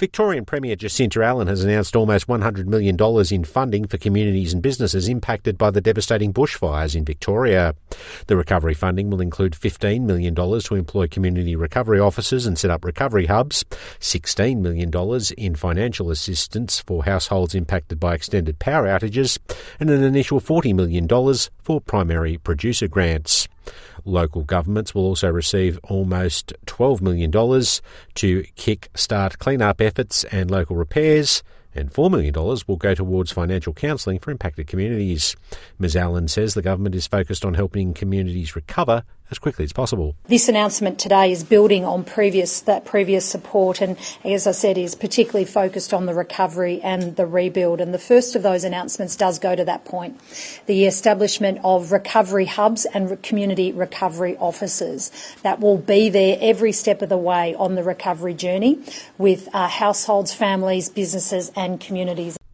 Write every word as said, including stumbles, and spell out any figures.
Victorian Premier Jacinta Allen has announced almost one hundred million dollars in funding for communities and businesses impacted by the devastating bushfires in Victoria. The recovery funding will include fifteen million dollars to employ community recovery officers and set up recovery hubs, sixteen million dollars in financial assistance for households impacted by extended power outages, and an initial forty million dollars for primary producer grants. Local governments will also receive almost twelve million dollars to kick-start clean-up efforts and local repairs, and four million dollars will go towards financial counselling for impacted communities. Ms Allen says the government is focused on helping communities recover as quickly as possible. This announcement today is building on previous that previous support and, as I said, is particularly focused on the recovery and the rebuild. And the first of those announcements does go to that point, the establishment of recovery hubs and community recovery officers that will be there every step of the way on the recovery journey with uh, households, families, businesses and communities.